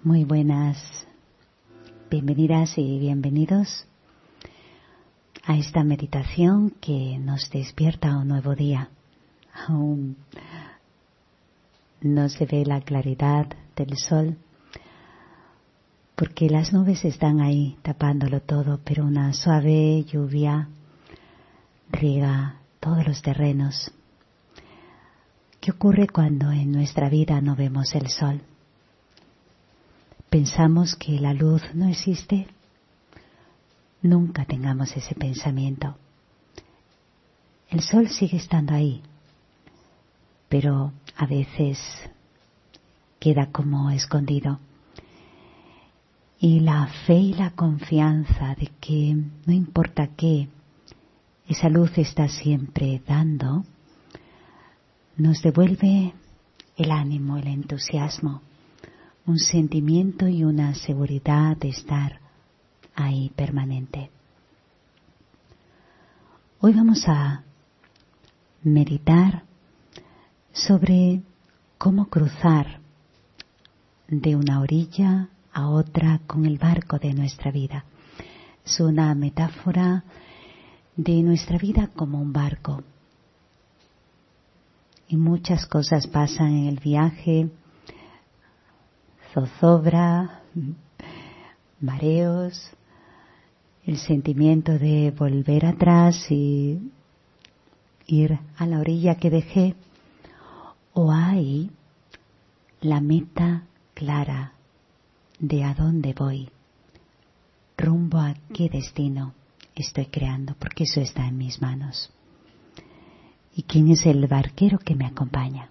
Muy buenas, bienvenidas y bienvenidos a esta meditación que nos despierta a un nuevo día. Aún no se ve la claridad del sol porque las nubes están ahí tapándolo todo, pero una suave lluvia riega todos los terrenos. ¿Qué ocurre cuando en nuestra vida no vemos el sol? ¿Pensamos que la luz no existe? Nunca tengamos ese pensamiento. El sol sigue estando ahí, pero a veces queda como escondido. Y la fe y la confianza de que no importa qué, esa luz está siempre dando, nos devuelve el ánimo, el entusiasmo, un sentimiento y una seguridad de estar ahí permanente. Hoy vamos a meditar sobre cómo cruzar de una orilla a otra con el barco de nuestra vida. Es una metáfora de nuestra vida como un barco. Y muchas cosas pasan en el viaje: zozobra, mareos, el sentimiento de volver atrás y ir a la orilla que dejé, o hay la meta clara de a dónde voy, rumbo a qué destino estoy creando, porque eso está en mis manos. ¿Y quién es el barquero que me acompaña?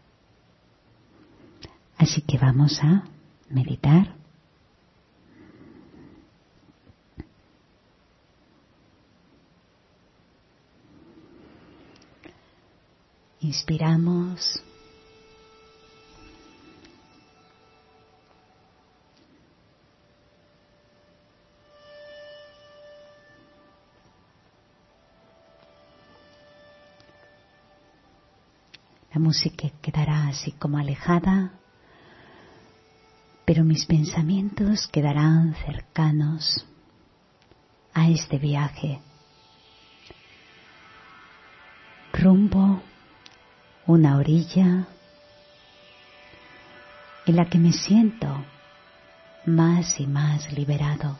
Así que vamos a meditar. Inspiramos. La música quedará así como alejada, pero mis pensamientos quedarán cercanos a este viaje, rumbo una orilla en la que me siento más y más liberado,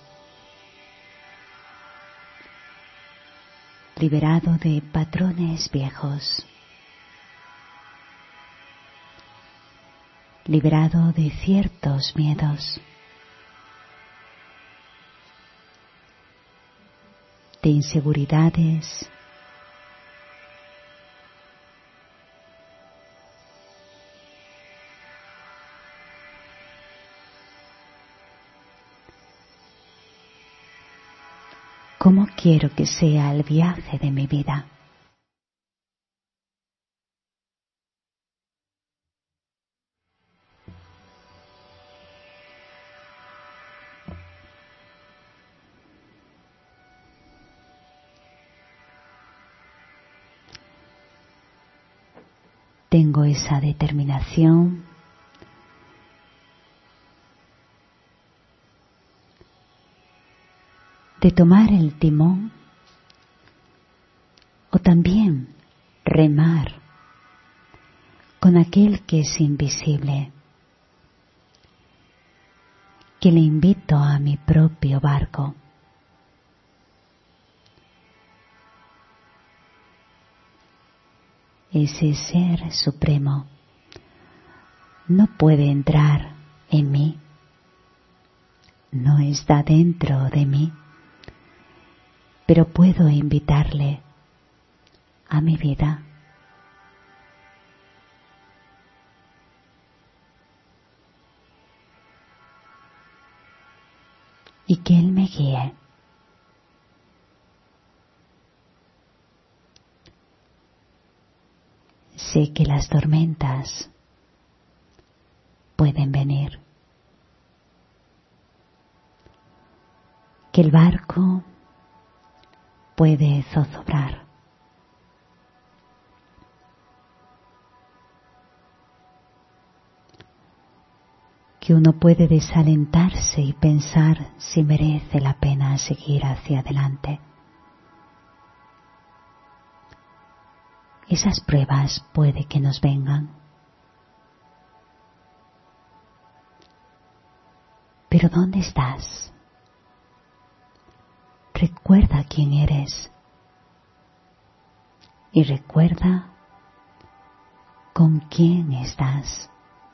liberado de patrones viejos, liberado de ciertos miedos, de inseguridades, ¿cómo quiero que sea el viaje de mi vida? Tengo esa determinación de tomar el timón o también remar con aquel que es invisible, que le invito a mi propio barco. Ese ser supremo no puede entrar en mí, no está dentro de mí, pero puedo invitarle a mi vida. Y que Él me guíe. Sé que las tormentas pueden venir, que el barco puede zozobrar, que uno puede desalentarse y pensar si merece la pena seguir hacia adelante. Esas pruebas puede que nos vengan. Pero ¿dónde estás? Recuerda quién eres y recuerda con quién estás.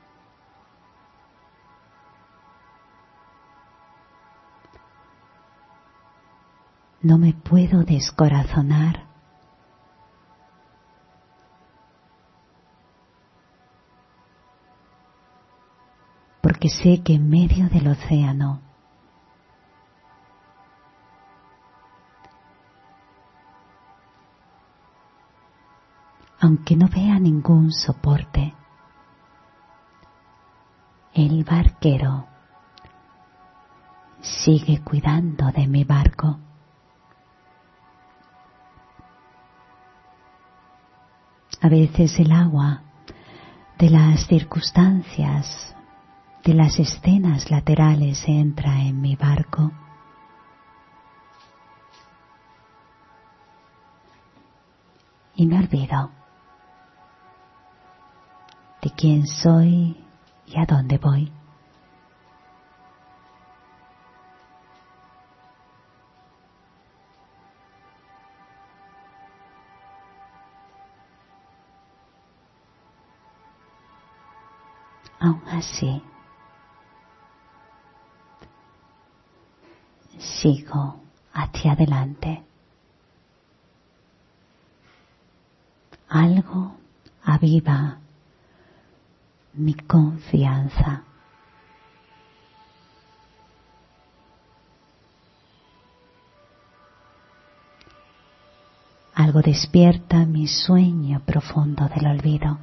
No me puedo descorazonar porque sé que en medio del océano aunque no vea ningún soporte, el barquero sigue cuidando de mi barco. A veces el agua de las circunstancias, de las escenas laterales entra en mi barco. Y me olvido de quién soy y a dónde voy. Aún así, sigo hacia adelante. Algo aviva mi confianza. Algo despierta mi sueño profundo del olvido.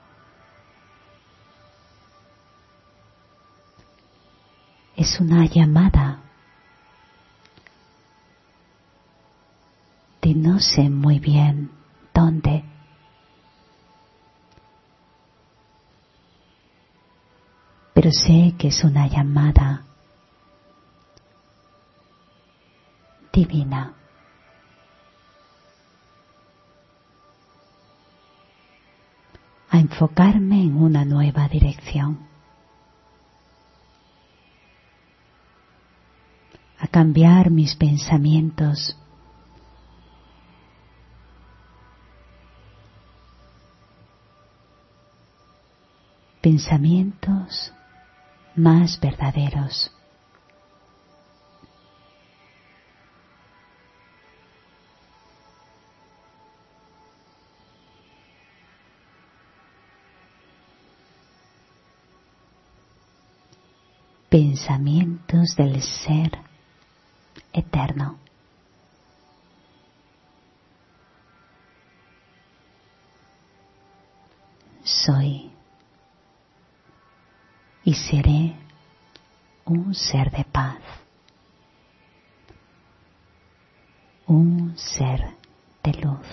Es una llamada de no sé muy bien dónde. Pero sé que es una llamada divina. A enfocarme en una nueva dirección. A cambiar mis pensamientos. Pensamientos más verdaderos. Pensamientos del ser eterno. Soy y seré un ser de paz, un ser de luz.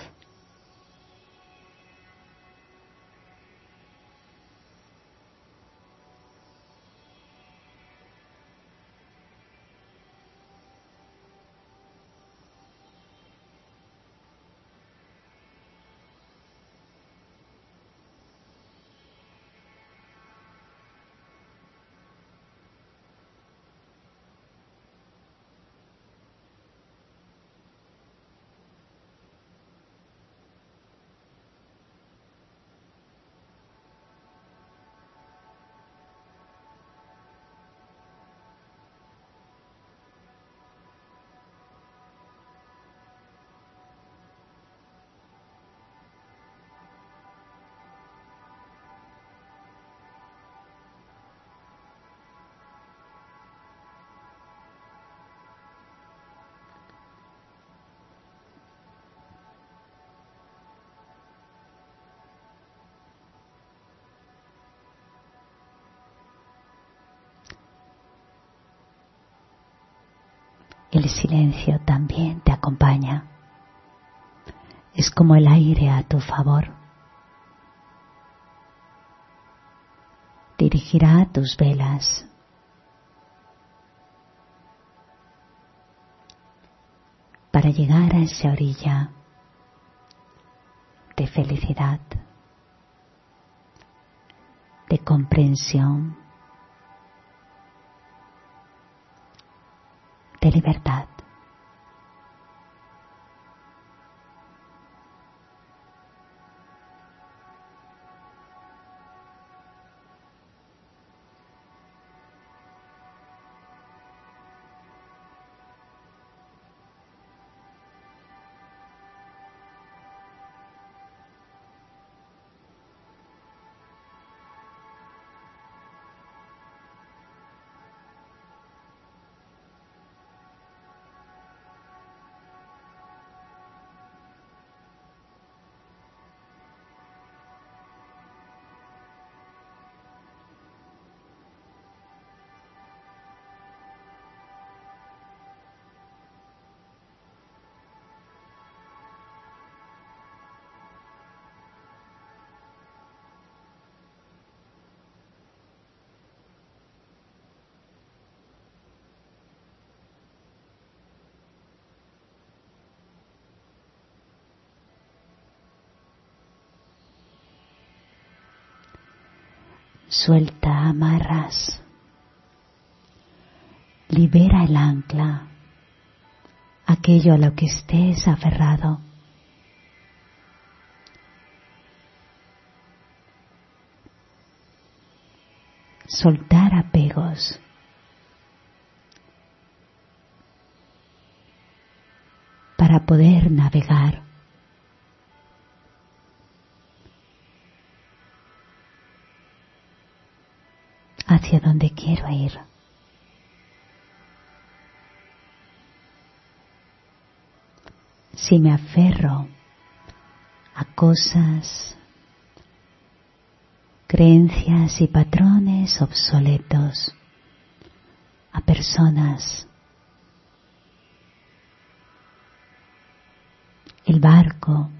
El silencio también te acompaña. Es como el aire a tu favor. Dirigirá tus velas para llegar a esa orilla de felicidad, de comprensión, de libertad. Suelta amarras, libera el ancla, aquello a lo que estés aferrado. Soltar apegos. Para poder navegar. Hacia donde quiero ir. Si me aferro a cosas, creencias y patrones obsoletos, a personas, el barco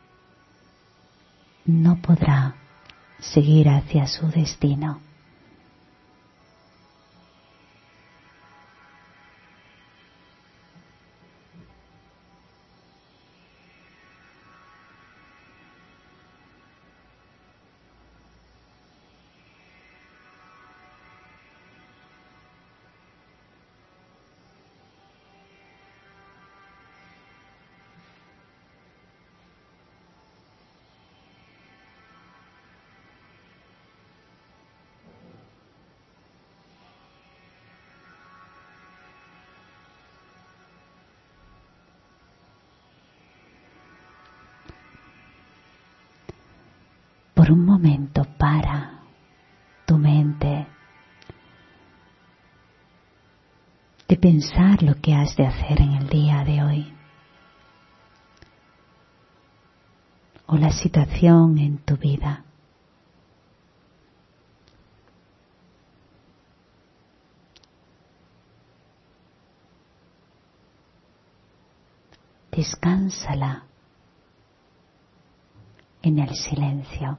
no podrá seguir hacia su destino. Por un momento para tu mente de pensar lo que has de hacer en el día de hoy o la situación en tu vida. Descánsala en el silencio.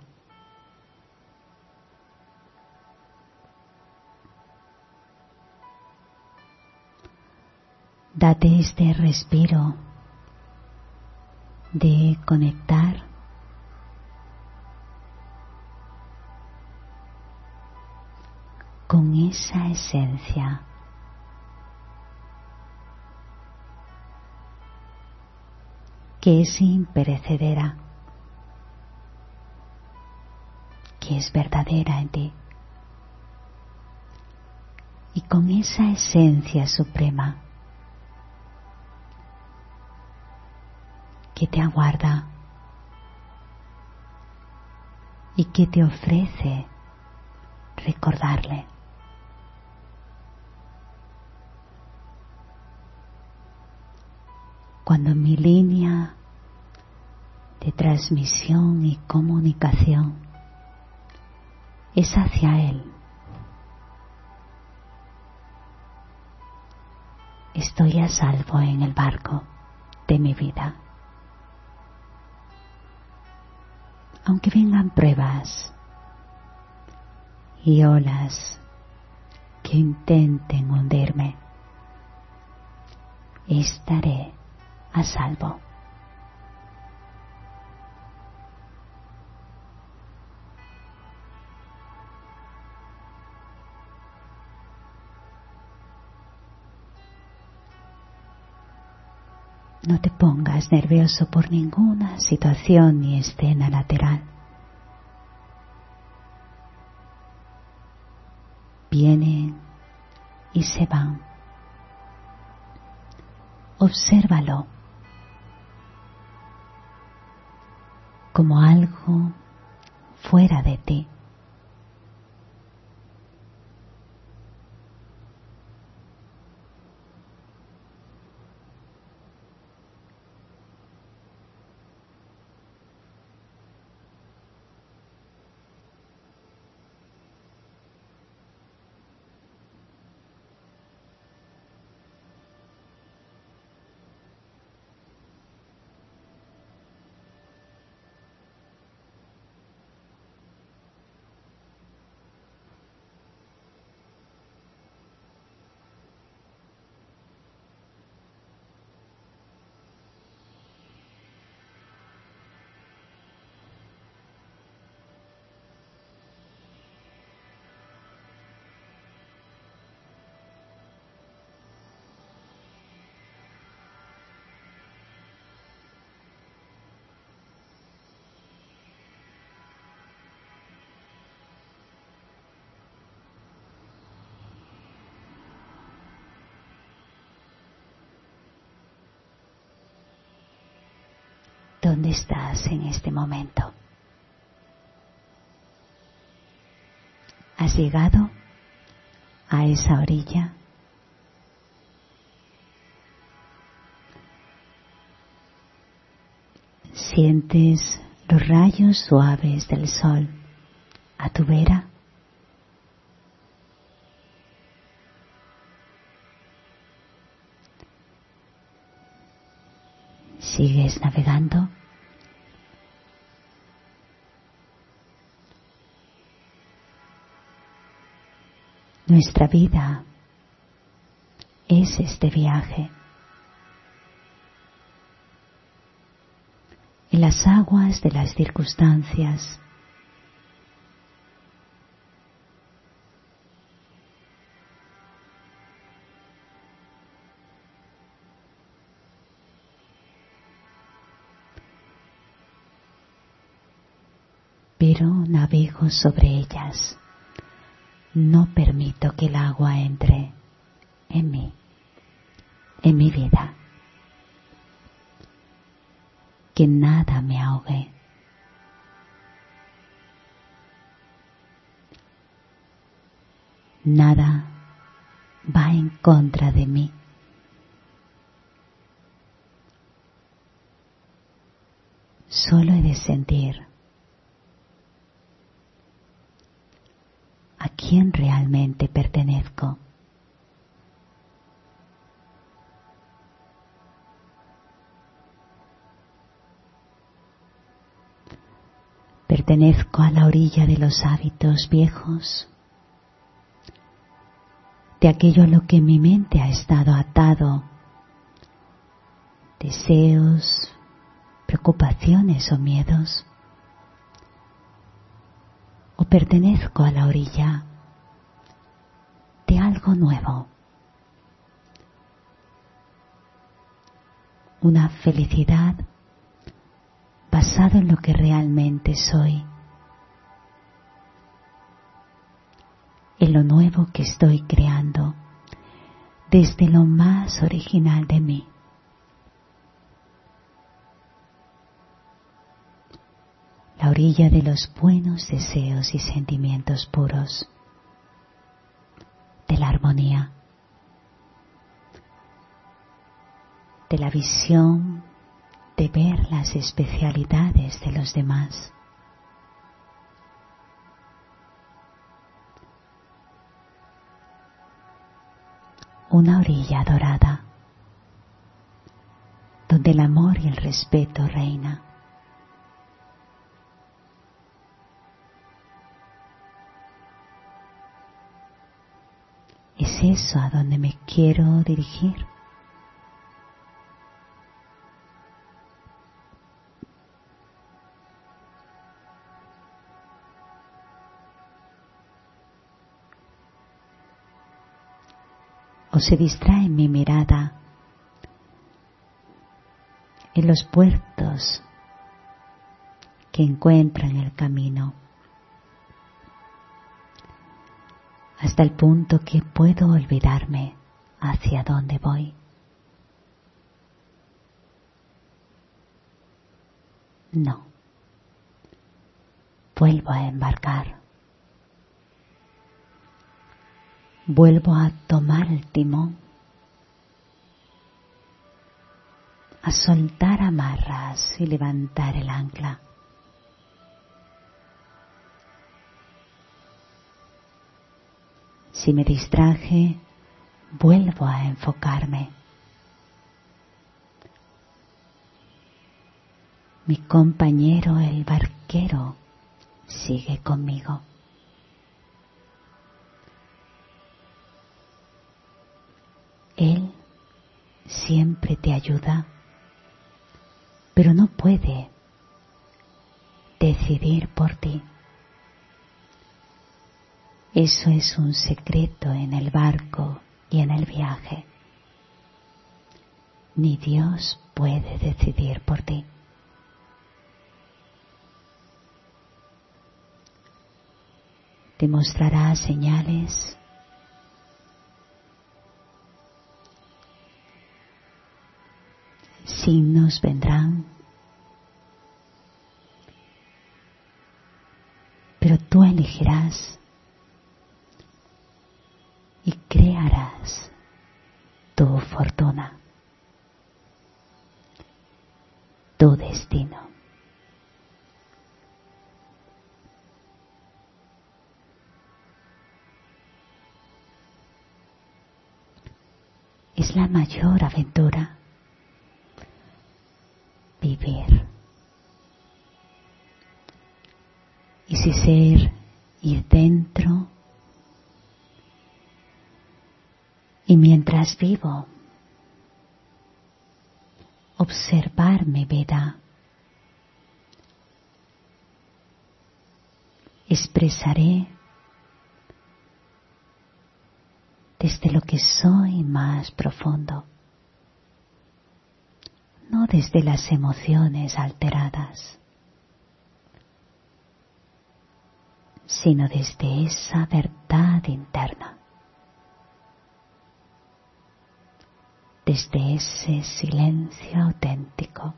Date este respiro de conectar con esa esencia que es imperecedera, que es verdadera en ti, y con esa esencia suprema que te aguarda y que te ofrece recordarle. Cuando mi línea de transmisión y comunicación es hacia Él, estoy a salvo en el barco de mi vida. Aunque vengan pruebas y olas que intenten hundirme, estaré a salvo. No te pongas nervioso por ninguna situación ni escena lateral. Vienen y se van. Obsérvalo como algo fuera de ti. ¿Dónde estás en este momento? ¿Has llegado a esa orilla? ¿Sientes los rayos suaves del sol a tu vera? ¿Sigues navegando? Nuestra vida es este viaje. En las aguas de las circunstancias. Pero navego sobre ellas. No permito que el agua entre en mí, en mi vida. Que nada me ahogue. Nada va en contra de mí. Solo he de sentir a quién realmente pertenezco. Pertenezco a la orilla de los hábitos viejos, de aquello a lo que mi mente ha estado atado, deseos, preocupaciones o miedos. O pertenezco a la orilla de algo nuevo, una felicidad basada en lo que realmente soy, en lo nuevo que estoy creando desde lo más original de mí. La orilla de los buenos deseos y sentimientos puros, de la armonía, de la visión de ver las especialidades de los demás. Una orilla dorada, donde el amor y el respeto reina. ¿Es eso a donde me quiero dirigir? o se distrae mi mirada en los puertos que encuentro en el camino, hasta el punto que puedo olvidarme hacia dónde voy. No, vuelvo a embarcar, vuelvo a tomar el timón, a soltar amarras y levantar el ancla. Si me distraje, vuelvo a enfocarme. Mi compañero, el barquero, sigue conmigo. Él siempre te ayuda, pero no puede decidir por ti. Eso es un secreto en el barco y en el viaje. Ni Dios puede decidir por ti. Te mostrará señales, signos vendrán, pero tú elegirás y crearás tu fortuna, tu destino. Es la mayor aventura, vivir. Y si ser ir dentro, y mientras vivo, observar mi vida, expresaré desde lo que soy más profundo, no desde las emociones alteradas, sino desde esa verdad interna, desde ese silencio auténtico.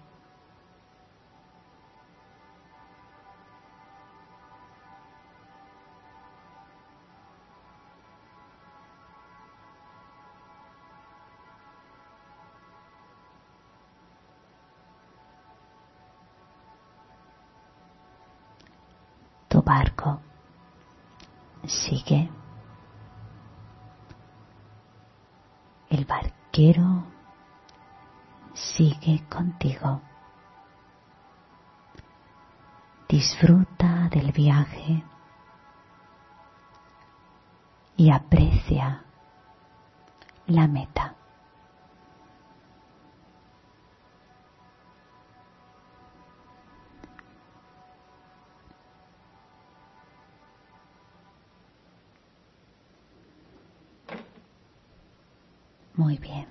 Tu barco sigue. El barquero sigue contigo. Disfruta del viaje y aprecia la meta. Muy bien.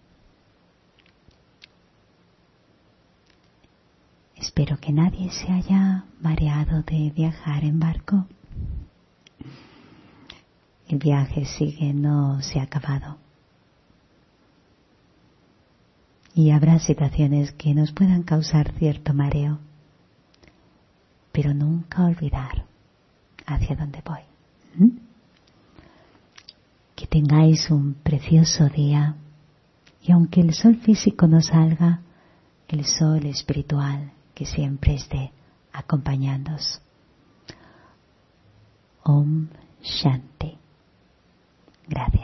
Espero que nadie se haya mareado de viajar en barco. El viaje sigue, no se ha acabado. Y habrá situaciones que nos puedan causar cierto mareo, pero nunca olvidar hacia dónde voy. Que tengáis un precioso día y aunque el sol físico no salga, el sol espiritual que siempre esté acompañándoos. Om Shanti. Gracias.